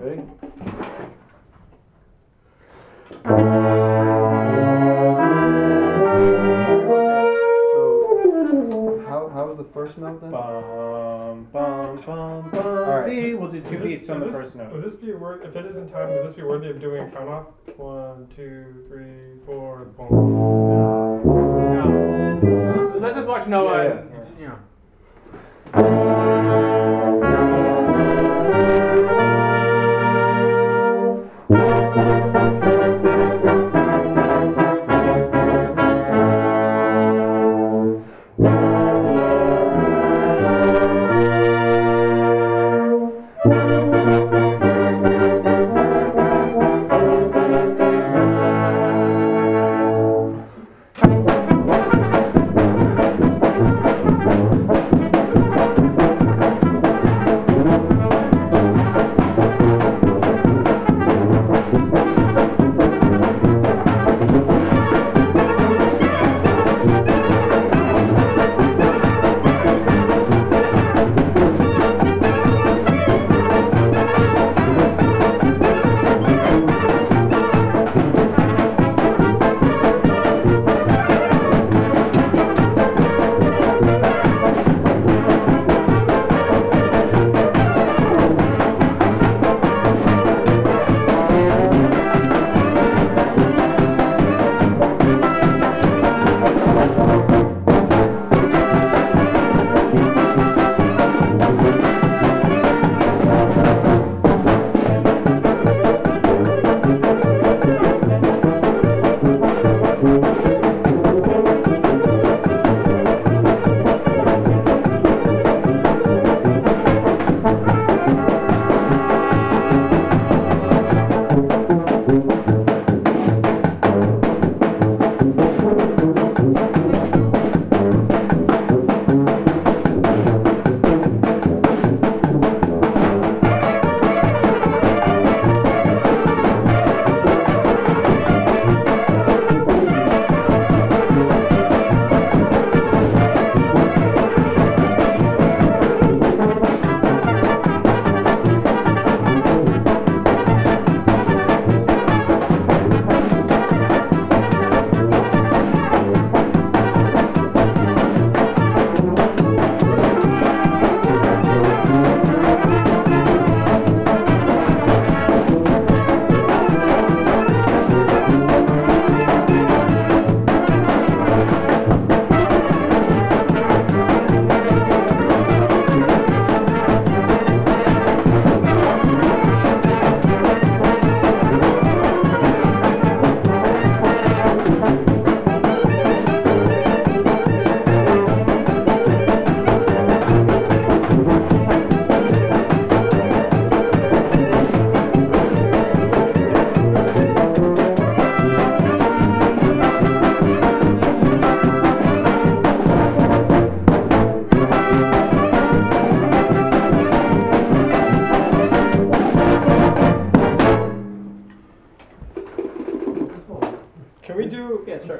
Ready? How was the first note then? Bum, bum, bum, bum. All right. We'll do 2 beats on the first note. Would this be worth? If it is in time, would this be worthy of doing a count off? 1, 2, 3, 4, boom. Let's just watch Noah. Yeah.